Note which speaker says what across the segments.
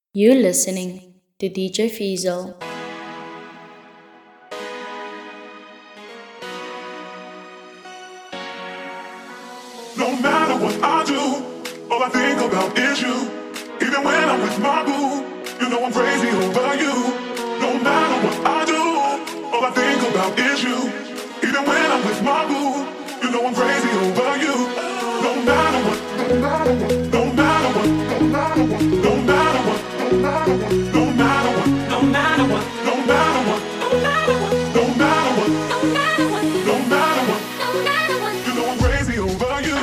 Speaker 1: You're listening to DJ Fiesel.
Speaker 2: No matter what I do, all I think about is you. Even when I'm with my boo, you know I'm crazy over you. No matter what I do, all I think about is you. Even when I'm with my boo, you know I'm crazy over you. No matter what, no matter what, no matter what, no matter what, no matter what, no matter what, no matter what, no matter what, no matter what, no matter what, no matter what, no matter what, you know I'm crazy over you.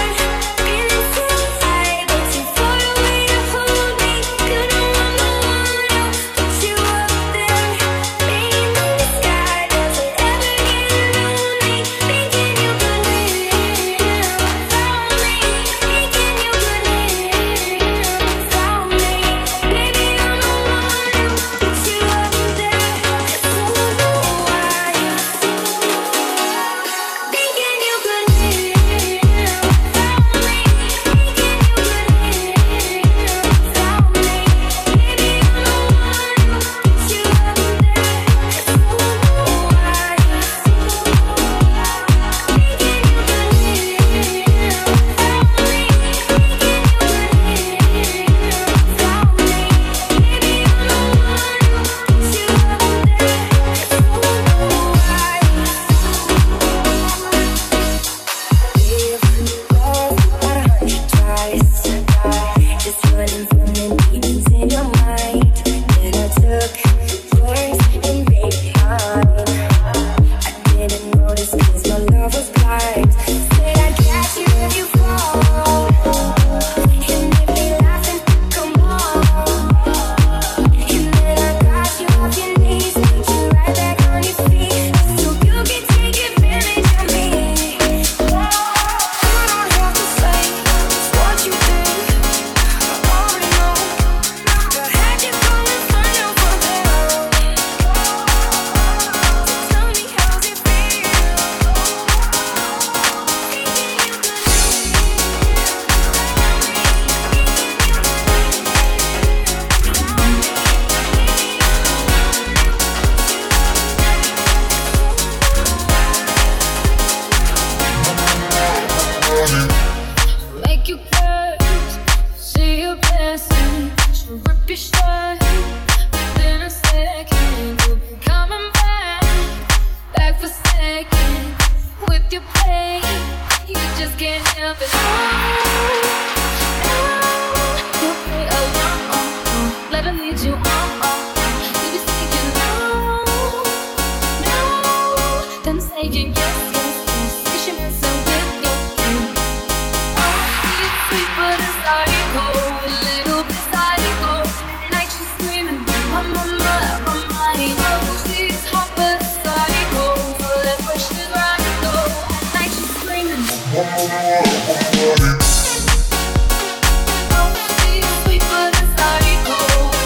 Speaker 3: One second. You'll be coming back for second. With your play, you just can't help it. You play along, let her lead you on. You be saying no, then saying yes. Cause you're messing with your game. She's sweet but a psycho, a little bit psycho. Night she's screaming, mama. Oh, she's hot but a psycho, so that's where she's right though. Night she's screaming, oh, she's sweet but a psycho.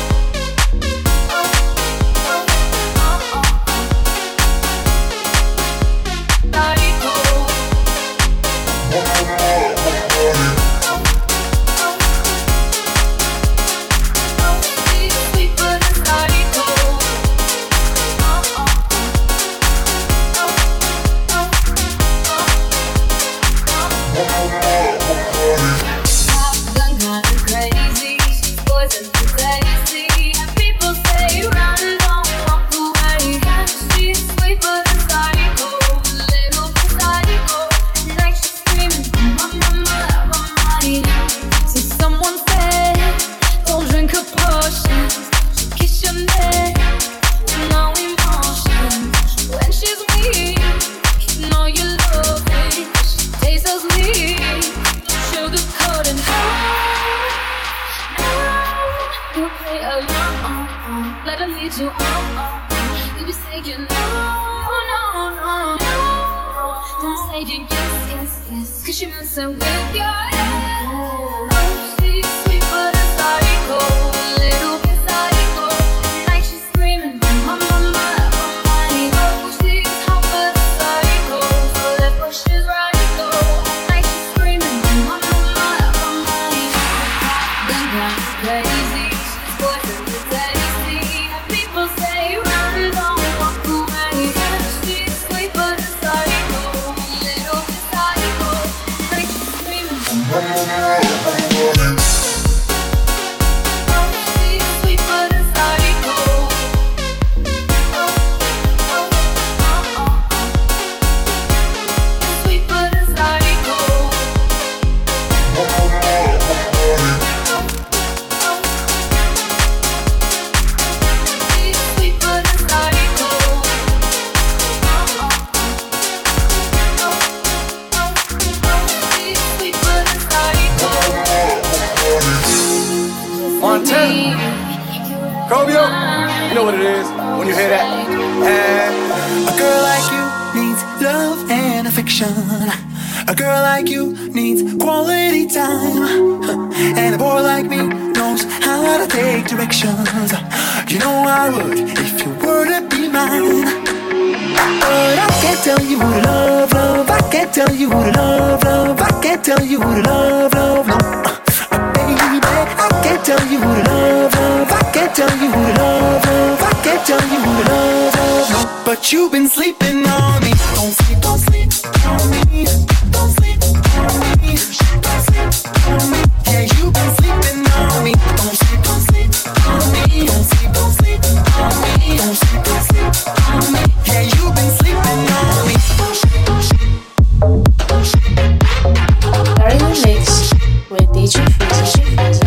Speaker 4: A girl like you needs quality time, and a boy like me knows how to take directions. You know I would if you were to be mine. But I can't tell you who to love. I can't tell you who to love. I can't tell you who to love, no. Baby, I can't tell you who to love. I can't tell you who to love. I can't tell you who to love, no. But you've been sleeping on me. Don't sleep on me. Don't sleep on me. Don't sleep on me. Yeah, you've been sleeping on me. Don't sleep on me. Don't sleep on me. Don't sleep on me. Yeah, you've been sleeping on me.
Speaker 1: Parallel Mix with DJ Fizzle.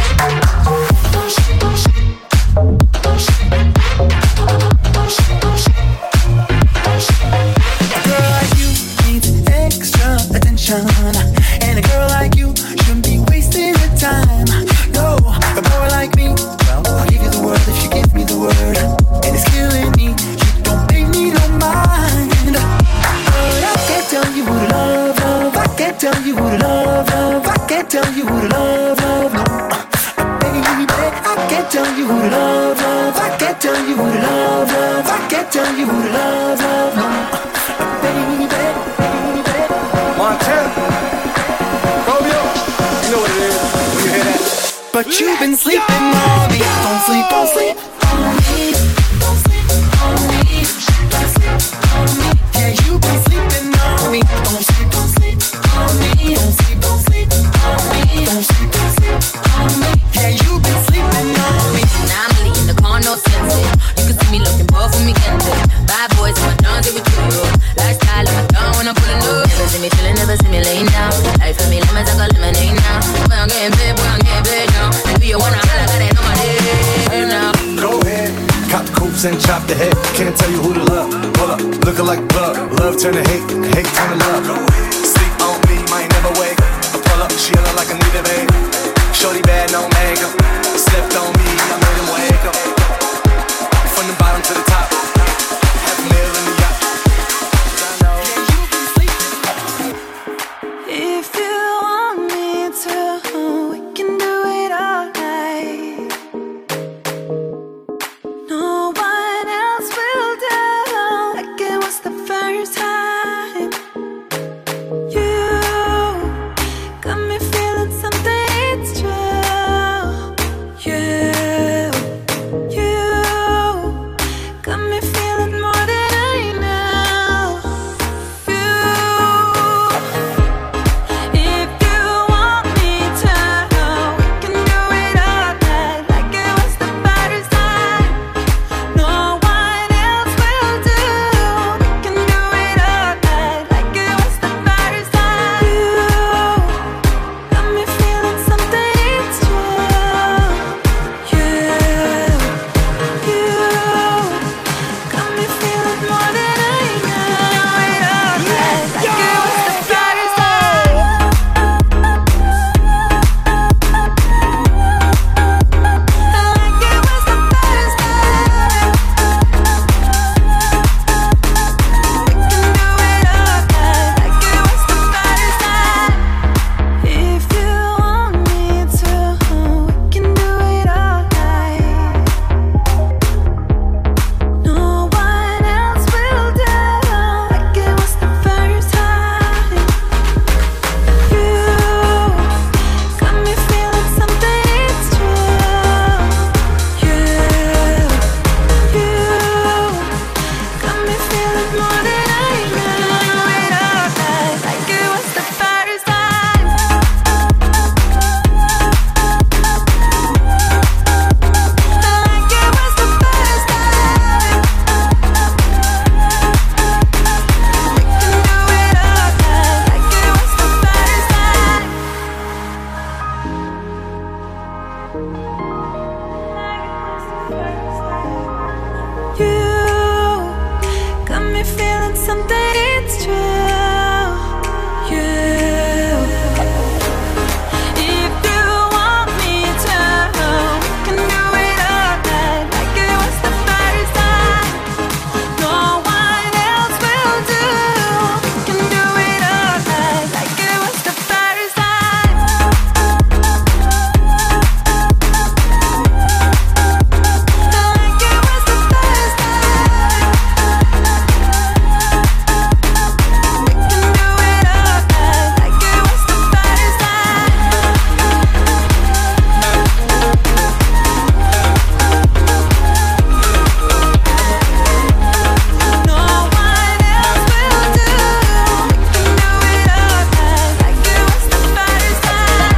Speaker 4: And a girl like you shouldn't be wasting your time. No, a boy like me, well, I'll give you the word if you give me the word. And it's killing me, you don't pay me no mind. But I can't tell you who to love. I can't tell you who to love. I can't tell you who to love, no. Baby, I can't tell you who to love. I can't tell you who to love. I can't tell you who to love, no. Baby,
Speaker 5: Montana, Romeo, you know what it is when you hear that.
Speaker 4: But you've been sleeping on me. Don't sleep on me. Don't sleep on me. Don't sleep on me. Yeah, you've been sleeping on me. Don't sleep on me. Don't sleep on me. Don't sleep on me. Yeah, you've been sleeping on me.
Speaker 6: Now I'm leaving the car, no sense. You can see
Speaker 5: and chop the head. Can't tell you who to love. Hold up, looking like blood. Love turn to hate, hate turn to love. Sleep on me, might never wake. I pull up, she look like I need a babe. Shorty bad, no makeup. Slept on me, I made him wake up. From the bottom to the top. Half a meal in the yacht. 'Cause I know you can sleep.
Speaker 6: If you want me to, we can do it all night. No one else will do, like it was the first time. You got me feeling something, it's true. You got me feeling more than I know. If you want me to, we can do it all night, like it was the first time. No one else will do. We can do it all night, like it was the first time. You got me feeling something, it's true. You got me feeling more than I know. Do it all night, like it was the first time. Like it was the first time. We can do it all night, like it was the first time. If you want me to, we can do it all night. No one else will do, like it was the first time. You got me feeling something, it's true. You got me feeling more than I know. Do it all night, like it was the first time. Like it was the first time. We can do it all night, like it was the first time. You got me feeling something, it's true. You, if you want me to, we can do it all night, like it was the first time. No one else will do. We can do it all night, like it was the first time. Like it was the first time. We can do it all night, like it was the first time. No one else will do. We can do it all night, like it was the first time.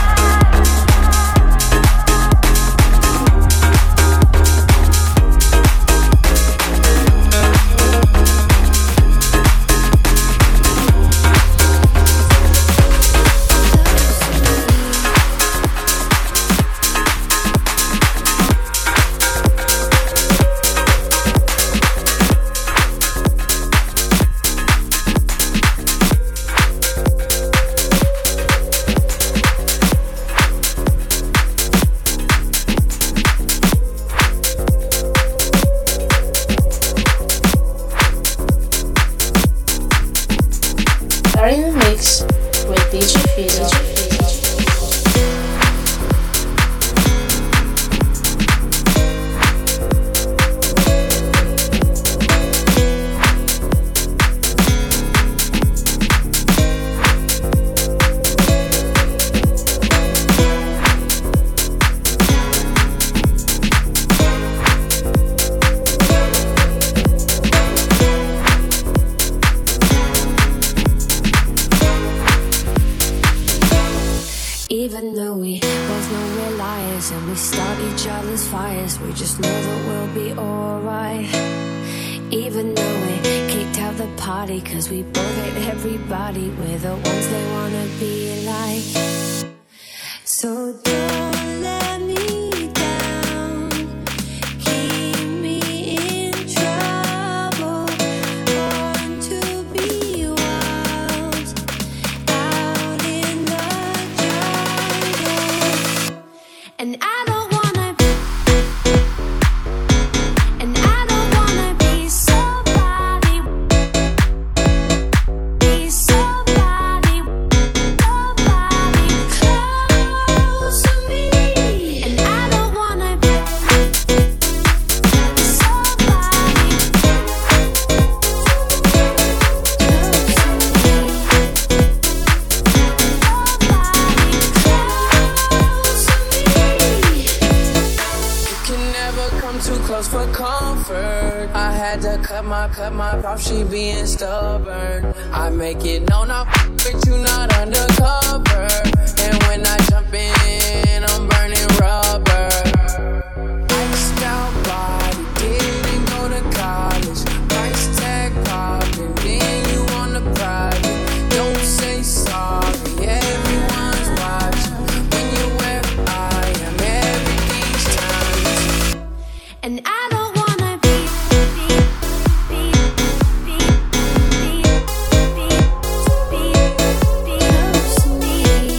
Speaker 1: Are in the mix with DJ Fizzle.
Speaker 7: Even though we both know we're liars and we start each other's fires, we just know that we'll be alright. Even though we kicked out the party, cause we both hate everybody, we're the ones they wanna be like. So don't let me down, keep me
Speaker 8: close for comfort. I had to cut my off, she being stubborn. I make it known I'm with you, not undercover. And when I jump in, I'm burning rubber. Iced out body, didn't go to college. Price tag popping, then you on the private. Don't say sorry, everyone's watching. When you're where I am, everything's timeless.
Speaker 7: And I don't wanna be close to me.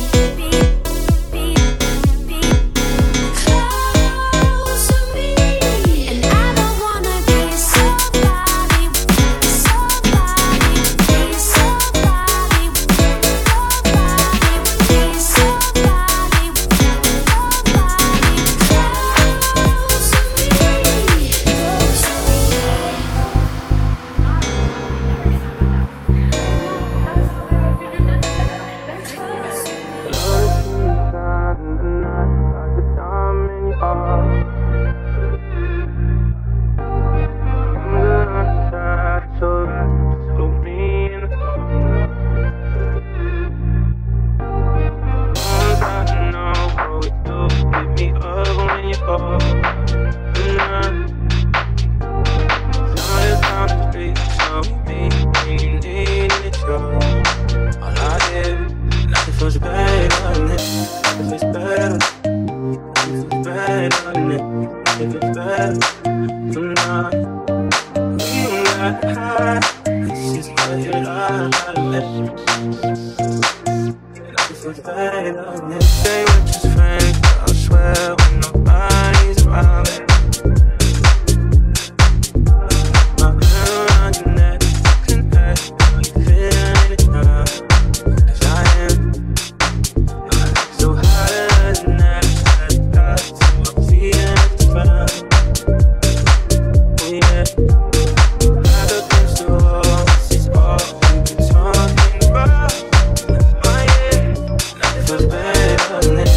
Speaker 7: Close to me. And I don't wanna be somebody, be somebody, be somebody, be somebody, close to me.
Speaker 8: Say we're just friends, but I swear when nobody's around. My hand around your neck, confess, how you feeling it now? 'Cause I am so high than that, so I'm feeling it found. Oh yeah, I look against the wall, this is all we've been talking about. Oh yeah, nothing feels better than this.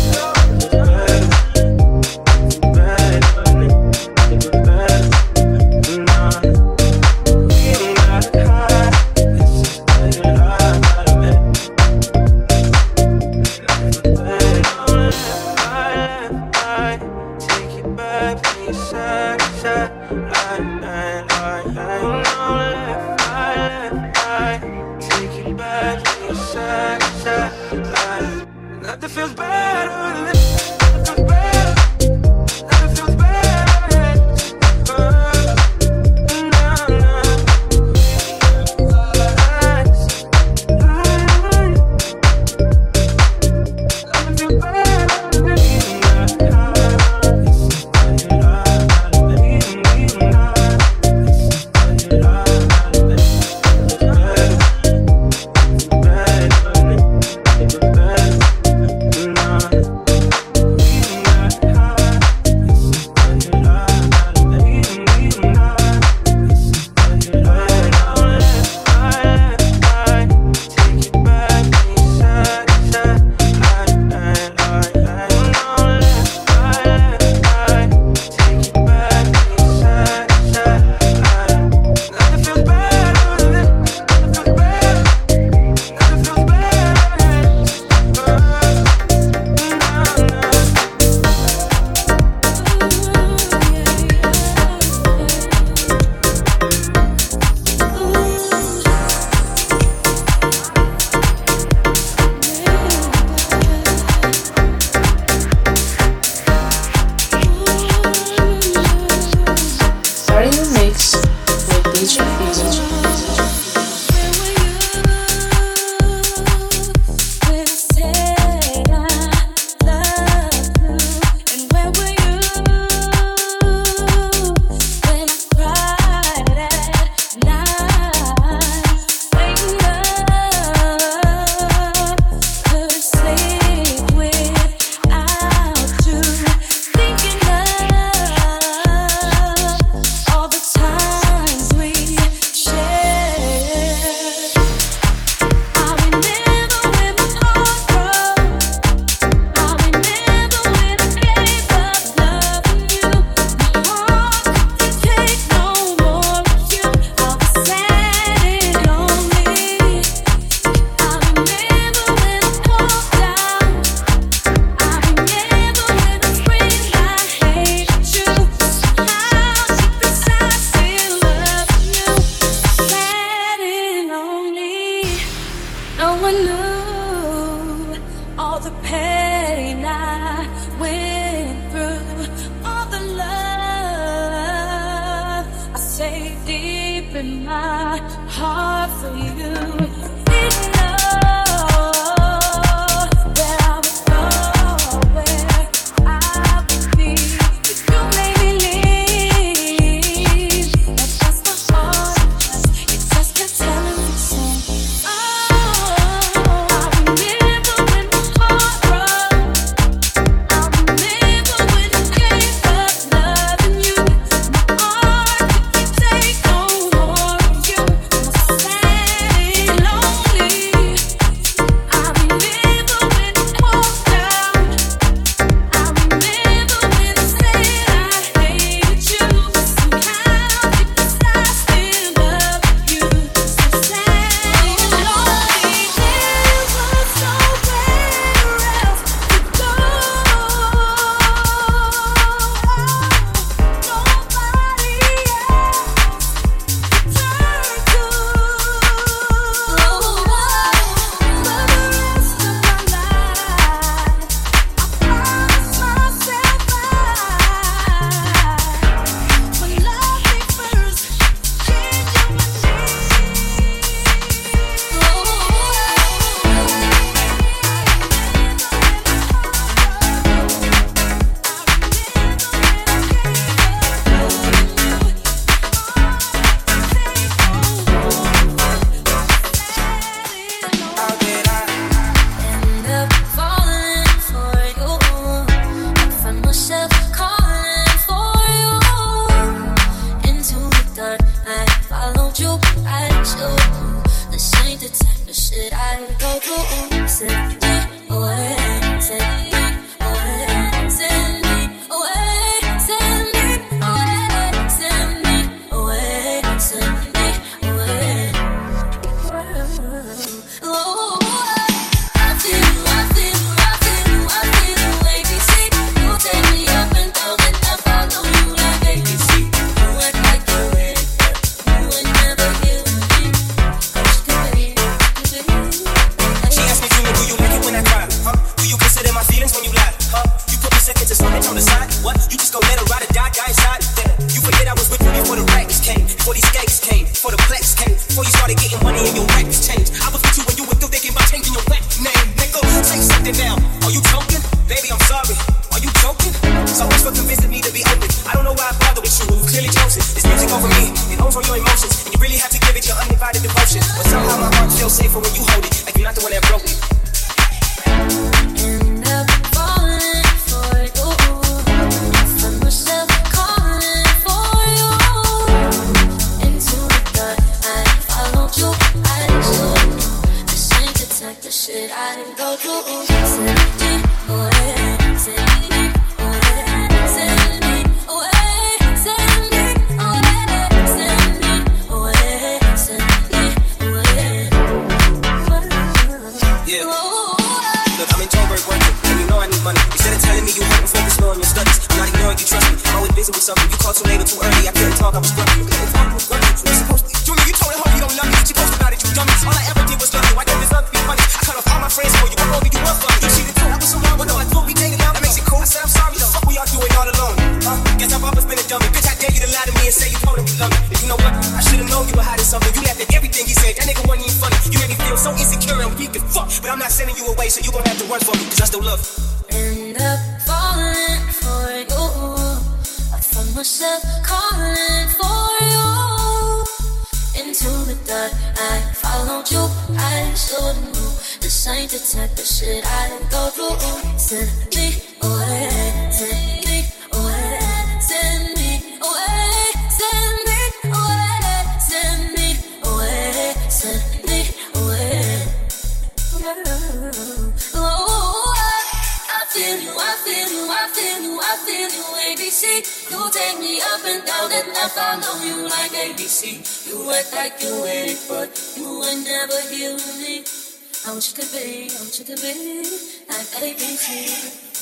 Speaker 8: Nothing feels better than this. Nothing feels better. Nothing feels better than this. Nothing feels better than this.
Speaker 6: in my heart for you. Didn't know where I would go, where I would be. But you made me leave. That's just my heart. It just kept telling me so. I remember when my heart broke. I remember when I gave up loving you. My heart couldn't take no more of you. I was sad and lonely. I remember when it walked down. I remember when I said I hated you. Somehow because I still love you. So sad and lonely. There was nowhere else to go. Nobody else to turn to. For the rest of my life, I promised myself would love me first,
Speaker 8: How did I end up falling for you? I find myself calling for you. Into the dark, I followed you. I showed this ain't the type of shit I go through. Send me away, send me away, send me away, send me away, send me away, send me away. Oh, I feel ABC. You take me up and down and I follow you like ABC. You act like you're ready, but you ain't never here with me.
Speaker 9: She asked me, Junior, do you like it when I cry? Huh? Do you consider my feelings when you lie? Huh? You put me second to something on the side? What? You just go let her ride or die inside? Then you forget I was with you before the rags came, before these gangs came, before the plex came, before you started getting money and your raps changed. I was with you when you were still thinking about changing your rap name. Nigga, say something now. Are you joking? Baby, I'm sorry. Are you joking? So much for convincing me to be open. I don't know why I bother with you. You clearly chose it. This music over me. It owns all your emotions. And you really have to give it your undivided devotion. But somehow my heart feels safer when you hold it. Like you're not the one that broke it.
Speaker 8: End up falling for you. I find myself calling for you. Into the dark, I followed you. I showed you this ain't the type of shit I go through. Send me away, send me away, send me away, send me away, send me away, send me away.
Speaker 9: Yeah. Look, I'm in Joburg working, and you know I need money. Instead of telling me you hurt and focus more on your studies, I'm not ignoring you, trust me. I'm always busy with something. You called too late or too early. I couldn't talk, I was grumpy. You couldn't talk, I was grumpy. You supposed to, Junior, you told her you don't love me. She posted about it, you dummy. All I ever did was love you. I don't deserve to be funny. I cut off all my friends for you. I told me you were funny. You cheated too. I was so wrong, but no, I thought we dated now. That makes it cool. I said I'm sorry though. Fuck we all doing all alone. Guess I've always been a dummy. Bitch, I dare you to lie to me and say you told him you love me. And you know what? I should've known you were hiding something. You laughed at everything he said. That nigga wasn't even funny. You made me feel so insecure and weak as fuck. But I'm not sending you away, so you gon' have to run for me, cause I still love you.
Speaker 8: End up falling for you. I find myself calling for you. Into the dark, I followed you. I showed you this ain't the type of shit I go through. Send me away, send me away, send me away, send me away, send me away, send me away. Oh, I feel you, I feel you, I feel you, I feel you, ABC. You take me up and down and I follow you like ABC. You act like you waiting, but you ain't never here with me. I want you to be like ABC.